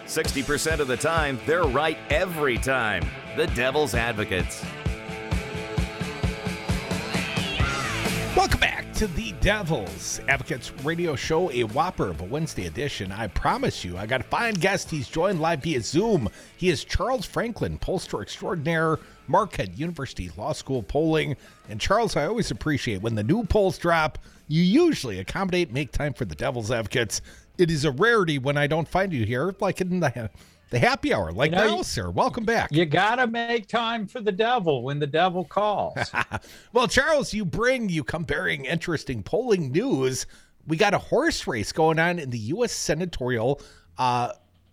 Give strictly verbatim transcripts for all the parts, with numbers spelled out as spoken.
sixty percent of the time, they're right every time. The Devil's Advocates. Welcome back to the Devil's Advocates radio show, a whopper of a Wednesday edition. I promise you, I got a fine guest. He's joined live via Zoom. He is Charles Franklin, pollster extraordinaire, Marquette University Law School polling. And Charles, I always appreciate when the new polls drop, you usually accommodate, make time for the Devil's Advocates. It is a rarity when I don't find you here, like in the the happy hour, like you know, now, sir. Welcome back. You got to make time for the devil when the devil calls. Well, Charles, you bring, you come bearing interesting polling news. We got a horse race going on in the U S senatorial, uh,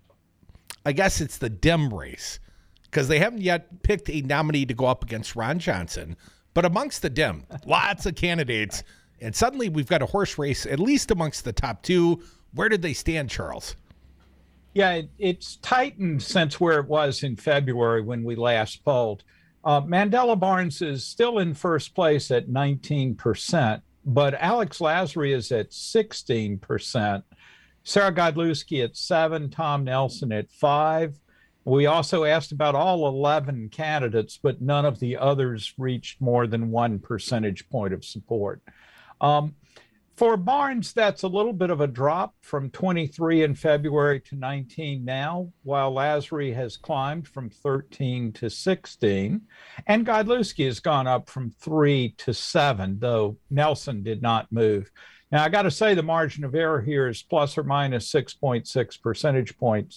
I guess it's the Dem race, because they haven't yet picked a nominee to go up against Ron Johnson. But amongst the Dem, lots of candidates. And suddenly we've got a horse race, at least amongst the top two. Where did they stand, Charles? Yeah, it, it's tightened since where it was in February when we last polled. Uh, Mandela Barnes is still in first place at nineteen percent, but Alex Lasry is at sixteen percent. Sarah Godlewski at seven, Tom Nelson at five. We also asked about all eleven candidates, but none of the others reached more than one percentage point of support. Um, For Barnes, that's a little bit of a drop from twenty-three in February to nineteen now, while Lasry has climbed from thirteen to sixteen. And Godlewski has gone up from three to seven, though Nelson did not move. Now, I got to say the margin of error here is plus or minus six point six percentage points.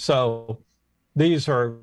So these are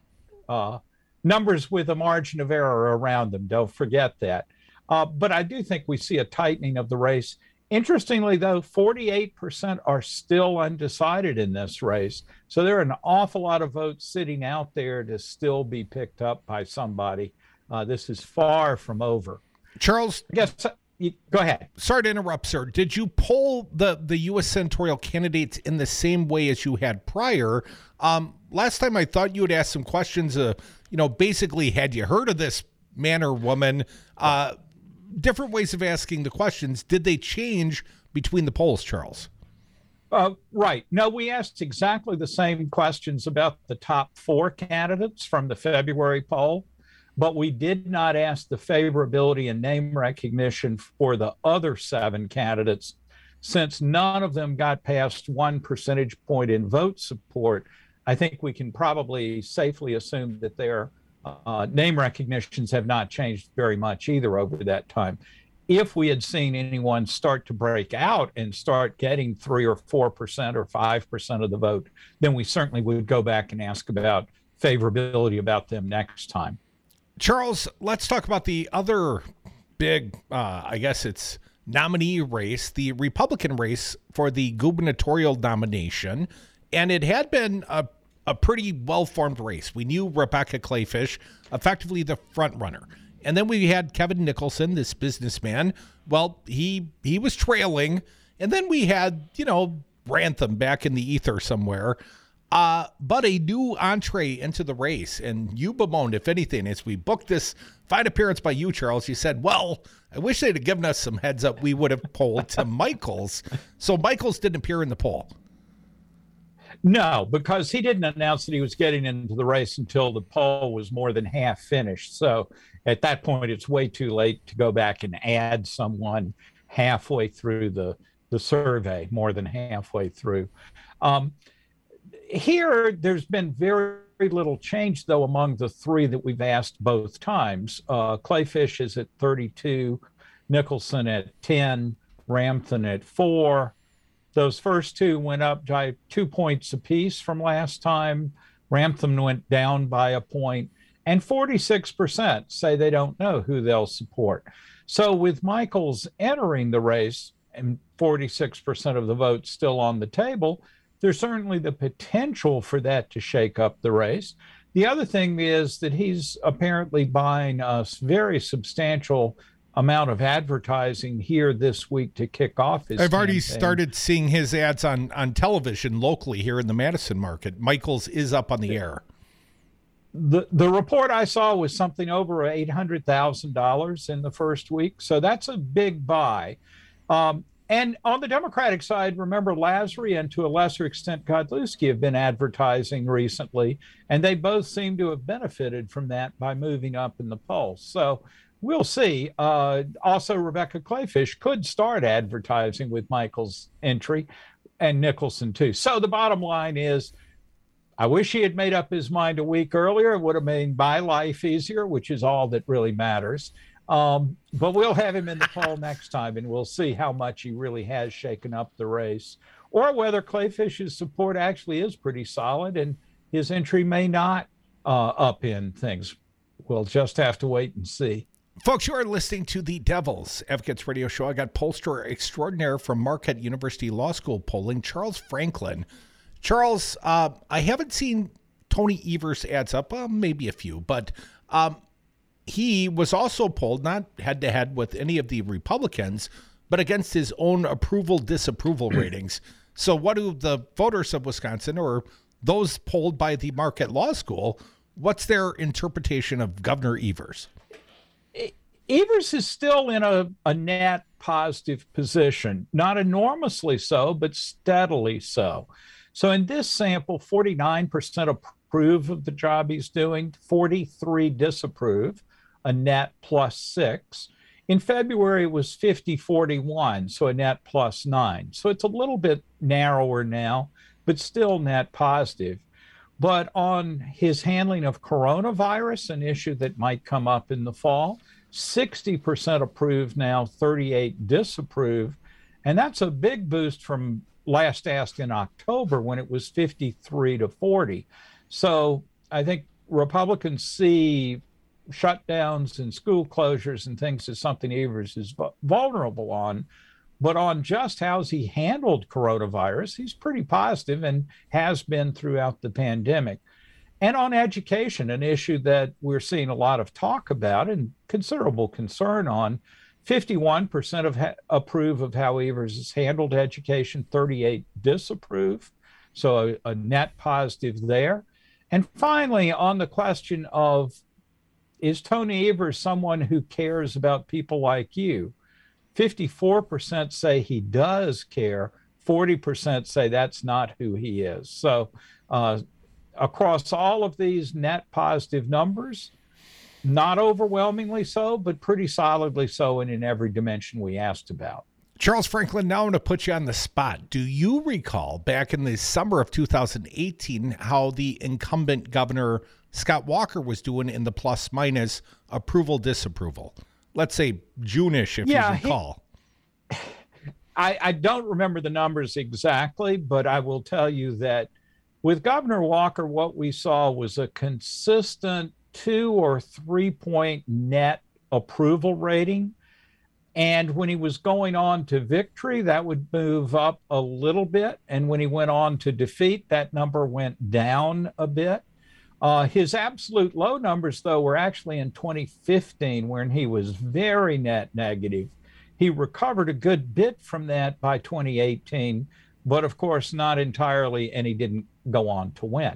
uh, numbers with a margin of error around them. Don't forget that. Uh, but I do think we see a tightening of the race. Interestingly, though, forty-eight percent are still undecided in this race. So there are an awful lot of votes sitting out there to still be picked up by somebody. Uh, this is far from over. Charles, I guess, you, go ahead. Sorry to interrupt, sir. Did you poll the, the U S senatorial candidates in the same way as you had prior? Um, last time I thought you had asked some questions, uh, you know, basically, had you heard of this man or woman? Uh, different ways of asking the questions. Did they change between the polls, Charles? Uh, right. No, we asked exactly the same questions about the top four candidates from the February poll, but we did not ask the favorability and name recognition for the other seven candidates, since none of them got past one percentage point in vote support. I think we can probably safely assume that they're Uh, name recognitions have not changed very much either over that time. If we had seen anyone start to break out and start getting three or four percent or five percent of the vote, then we certainly would go back and ask about favorability about them next time. Charles, let's talk about the other big, uh, I guess it's nominee race, the Republican race for the gubernatorial nomination. And it had been a a pretty well-formed race. We knew Rebecca Kleefisch, effectively the front runner. And then we had Kevin Nicholson, this businessman. Well, he he was trailing. And then we had, you know, Rantham back in the ether somewhere. Uh, but a new entree into the race. And you bemoaned, if anything, as we booked this fine appearance by you, Charles, you said, well, I wish they'd have given us some heads up. We would have polled Tim Michels. So Michels didn't appear in the poll. No, because he didn't announce that he was getting into the race until the poll was more than half finished. So at that point, it's way too late to go back and add someone halfway through the, the survey, more than halfway through. Um, here, there's been very, very little change, though, among the three that we've asked both times. Uh, Kleefisch is at thirty-two, Nicholson at ten, Ramthun at four. Those first two went up by two points apiece from last time. Ramthun went down by a point, and forty-six percent say they don't know who they'll support. So with Michels entering the race and forty-six percent of the votes still on the table, there's certainly the potential for that to shake up the race. The other thing is that he's apparently buying a very substantial amount of advertising here this week to kick off his I've already campaign. started seeing his ads on, on television locally here in the Madison market. Michels is up on the air. The the report I saw was something over eight hundred thousand dollars in the first week. So that's a big buy. Um, And on the Democratic side, remember Lasry and to a lesser extent Godlewski have been advertising recently, and they both seem to have benefited from that by moving up in the polls. So we'll see. Uh, also, Rebecca Kleefisch could start advertising with Michael's entry, and Nicholson too. So the bottom line is, I wish he had made up his mind a week earlier. It would have made my life easier, which is all that really matters. Um, but we'll have him in the poll next time, and we'll see how much he really has shaken up the race, or whether Kleefisch's support actually is pretty solid and his entry may not uh, upend things. We'll just have to wait and see. Folks, you are listening to the Devil's Advocates Radio Show. I got pollster extraordinaire from Marquette University Law School polling, Charles Franklin. Charles, uh, I haven't seen Tony Evers' ads up, uh, maybe a few, but um, he was also polled, not head-to-head with any of the Republicans, but against his own approval-disapproval ratings. So what do the voters of Wisconsin, or those polled by the Marquette Law School, what's their interpretation of Governor Evers? Evers is still in a, a net positive position, not enormously so, but steadily so. So in this sample, forty-nine percent approve of the job he's doing, forty-three disapprove, a net plus six. In February, it was fifty forty-one, so a net plus nine. So it's a little bit narrower now, but still net positive. But on his handling of coronavirus, an issue that might come up in the fall, sixty percent approve now, thirty-eight disapprove. And that's a big boost from last asked in October when it was fifty-three to forty. So I think Republicans see shutdowns and school closures and things as something Evers is vulnerable on. But on just how's he handled coronavirus, he's pretty positive and has been throughout the pandemic. And on education, an issue that we're seeing a lot of talk about and considerable concern on, fifty-one percent of ha- approve of how Evers has handled education, thirty-eight disapprove, so a, a net positive there. And finally, on the question of, is Tony Evers someone who cares about people like you? fifty-four percent say he does care, forty percent say that's not who he is. So uh, across all of these net positive numbers, not overwhelmingly so, but pretty solidly so, and in every dimension we asked about. Charles Franklin, now I'm going to put you on the spot. Do you recall back in the summer of two thousand eighteen how the incumbent governor, Scott Walker, was doing in the plus minus approval disapproval? Let's say June-ish, if yeah, you recall. He, I, I don't remember the numbers exactly, but I will tell you that with Governor Walker, what we saw was a consistent two or three point net approval rating. And when he was going on to victory, that would move up a little bit. And when he went on to defeat, that number went down a bit. Uh, his absolute low numbers, though, were actually in twenty fifteen, when he was very net negative. He recovered a good bit from that by twenty eighteen, but of course not entirely, and he didn't go on to win.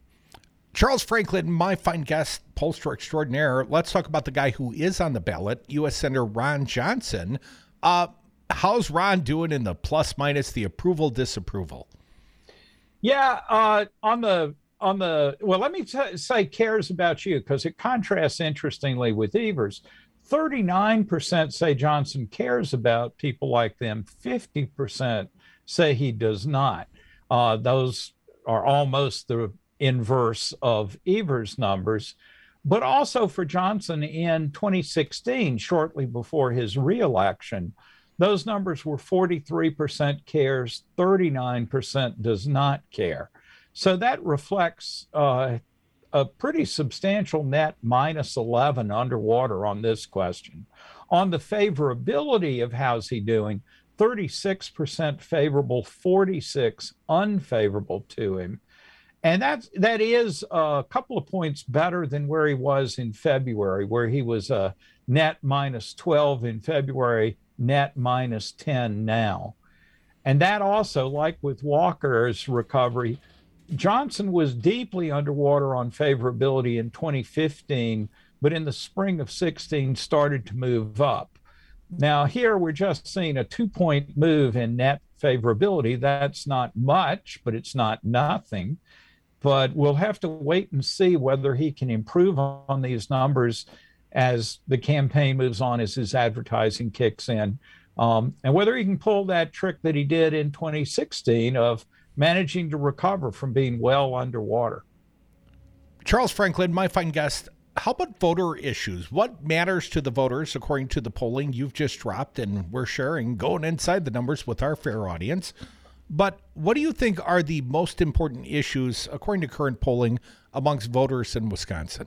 Charles Franklin, my fine guest, pollster extraordinaire. Let's talk about the guy who is on the ballot, U S Senator Ron Johnson. Uh, how's Ron doing in the plus minus, the approval disapproval? Yeah, uh, on the on the well, let me t- say cares about you, because it contrasts interestingly with Evers. thirty-nine percent say Johnson cares about people like them. fifty percent say he does not. Uh, those are almost the inverse of Evers' numbers. But also for Johnson in twenty sixteen, shortly before his reelection, those numbers were forty-three percent cares, thirty-nine percent does not care. So that reflects uh, a pretty substantial net minus eleven underwater on this question. On the favorability of how's he doing, thirty-six percent favorable, forty-six unfavorable to him. And that's, that is a couple of points better than where he was in February, where he was a net minus twelve in February, net minus ten now. And that also, like with Walker's recovery, Johnson was deeply underwater on favorability in twenty fifteen, but in the spring of sixteen started to move up. Now, here we're just seeing a two-point move in net favorability. That's not much, but it's not nothing. But we'll have to wait and see whether he can improve on these numbers as the campaign moves on, as his advertising kicks in, um, and whether he can pull that trick that he did in twenty sixteen of managing to recover from being well underwater. Charles Franklin, my fine guest, how about voter issues? What matters to the voters according to the polling you've just dropped, and we're sharing, going inside the numbers with our fair audience. But what do you think are the most important issues, according to current polling, amongst voters in Wisconsin?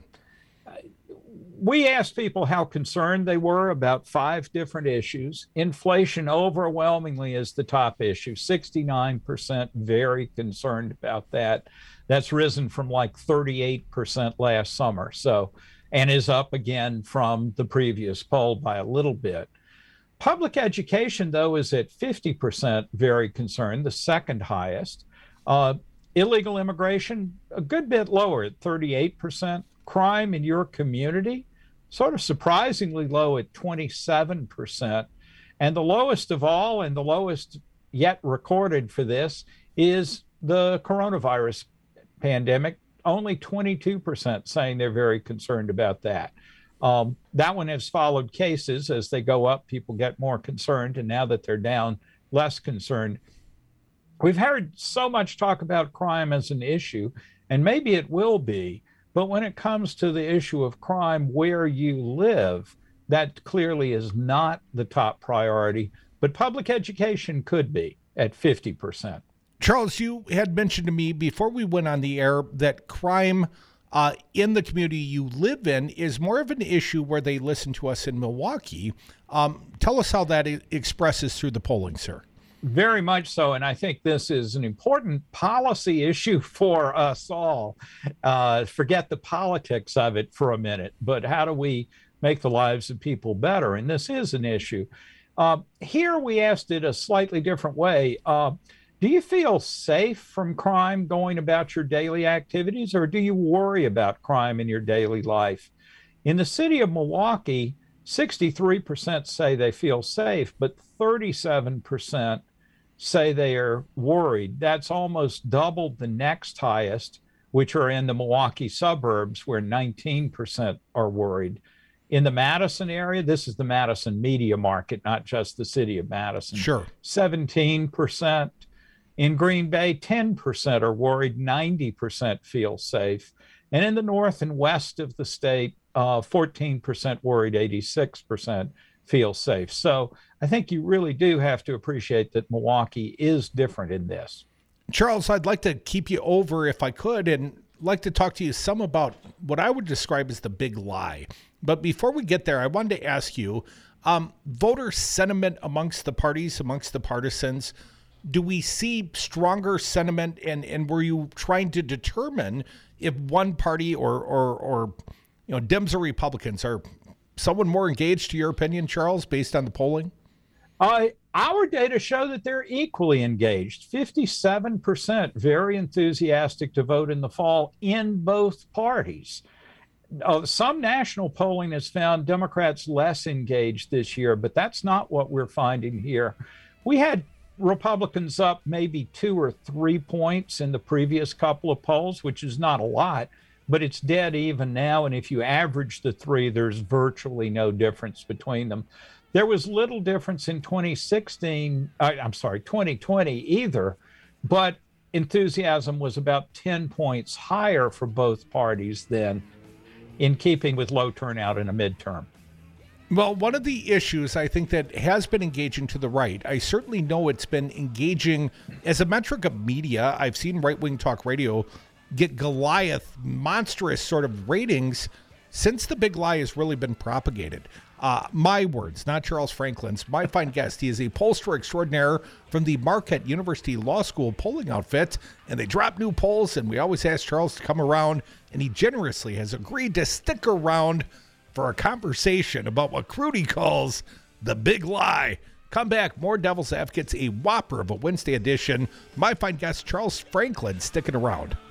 We asked people how concerned they were about five different issues. Inflation overwhelmingly is the top issue. sixty-nine percent very concerned about that. That's risen from like thirty-eight percent last summer. So, and is up again from the previous poll by a little bit. Public education, though, is at fifty percent very concerned, the second highest. Uh, illegal immigration, a good bit lower at thirty-eight percent. Crime in your community, sort of surprisingly low at twenty-seven percent. And the lowest of all, and the lowest yet recorded for this, is the coronavirus pandemic. Only twenty-two percent saying they're very concerned about that. Um, that one has followed cases. As they go up, people get more concerned, and now that they're down, less concerned. We've heard so much talk about crime as an issue, and maybe it will be, but when it comes to the issue of crime where you live, that clearly is not the top priority, but public education could be at fifty percent. Charles, you had mentioned to me before we went on the air that crime uh, in the community you live in is more of an issue where they listen to us in Milwaukee. Um, tell us how that I- expresses through the polling, sir. Very much so. And I think this is an important policy issue for us all. Uh, forget the politics of it for a minute, but how do we make the lives of people better? And this is an issue. Uh, here we asked it a slightly different way. Uh, do you feel safe from crime going about your daily activities, or do you worry about crime in your daily life? In the city of Milwaukee, sixty-three percent say they feel safe, but thirty-seven percent say they are worried. That's almost double the next highest, which are in the Milwaukee suburbs, where nineteen percent are worried. In the Madison area, this is the Madison media market, not just the city of Madison. Sure. seventeen percent. In Green Bay, ten percent are worried, ninety percent feel safe. And in the north and west of the state, uh, fourteen percent worried, eighty-six percent feel safe. So I think you really do have to appreciate that Milwaukee is different in this. Charles, I'd like to keep you over if I could, and like to talk to you some about what I would describe as the big lie. But before we get there, I wanted to ask you, um, voter sentiment amongst the parties, amongst the partisans, do we see stronger sentiment, and, and were you trying to determine if one party or, or, or you know, Dems or Republicans are someone more engaged, to your opinion, Charles, based on the polling? Uh, our data show that they're equally engaged. fifty-seven percent very enthusiastic to vote in the fall in both parties. Uh, some national polling has found Democrats less engaged this year, but that's not what we're finding here. We had Republicans up maybe two or three points in the previous couple of polls, which is not a lot, but it's dead even now. And if you average the three, there's virtually no difference between them. There was little difference in twenty sixteen, uh, I'm sorry, twenty twenty either, but enthusiasm was about ten points higher for both parties then, in keeping with low turnout in a midterm. Well, one of the issues I think that has been engaging to the right, I certainly know it's been engaging as a metric of media. I've seen right-wing talk radio get Goliath, monstrous sort of ratings since the big lie has really been propagated. Uh, my words, not Charles Franklin's. My fine guest, he is a pollster extraordinaire from the Marquette University Law School polling outfit, and they drop new polls, and we always ask Charles to come around, and he generously has agreed to stick around for a conversation about what Crudy calls the big lie. Come back, more Devil's Advocates, a whopper of a Wednesday edition. My fine guest, Charles Franklin, sticking around.